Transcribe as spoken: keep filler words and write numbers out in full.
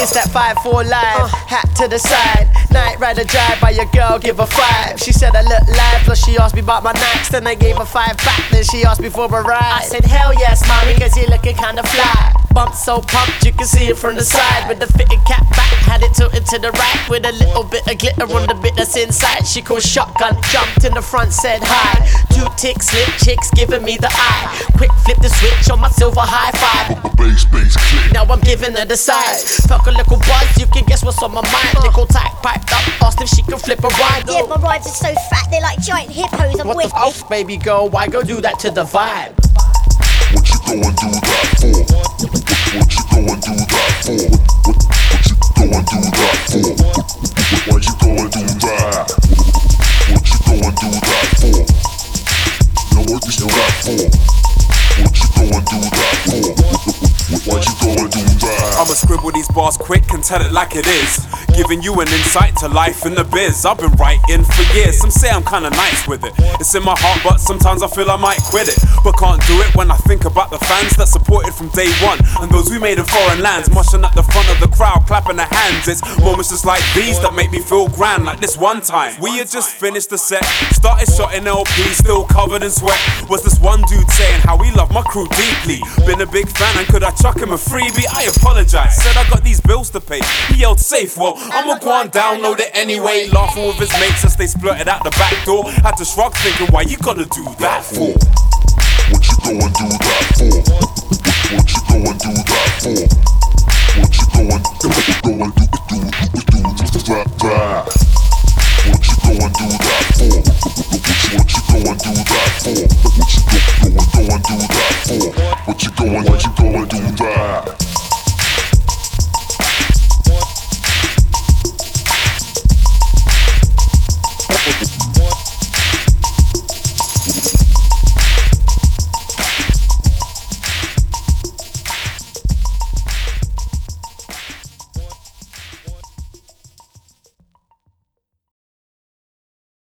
It's that five four live, hat to the side. Night rider drive by your girl, give her five. She said I look live, plus she asked me about my nights. Then I gave her five back, then she asked me for a ride. I said hell yes, mommy, cause you're looking kinda fly. Bump so pumped, you can see it from the side. With the fitted cap back, had it tilted to the right. With a little bit of glitter on the bit that's inside. She called shotgun, jumped in the front, said hi. Two ticks, slip chicks giving me the eye. Quick flip the switch on my silver high five. Bass, bass, click. Now I'm giving her the size. Felt a little buzz, you can guess what's on my mind. Nickel tight, piped up, asked if she could flip a ride. Yeah, my rhymes are so fat, they're like giant hippos. I'm What with the f, baby girl, why go do that to the vibe? What you go and do that for? What you go and do that for? What, what you go and do that for? Why you go and do that? What you go and do that for? Now what you do that for? What you go and do that for? Why you go and do that? I'ma scribble these bars quick and tell it like it is. Giving you an insight to life in the biz. I've been writing for years. Some say I'm kinda nice with it. It's in my heart, but sometimes I feel I might quit it. But can't do it when I think about the fans that supported from day one, and those we made in foreign lands, moshing at the front of the crowd, clapping their hands. It's moments just like these that make me feel grand. Like this one time, we had just finished the set, started shotting L P, still covered in sweat. Was this one dude saying how he loved my crew deeply? Been a big fan, and could I chuck him a freebie? I apologize, said I got these bills to pay. He yelled safe, well I'ma go and download it anyway. Laughing with his mates as they splurted out the back door. Had to shrug thinking why you gotta do that for? What you go and do that for? What you go and do that for? What you go and do, go and do, do, do, do, do that, that? What you go and do that for? What you go and do that for? What you go, go and go and do that for? What you go and, what you go and do that?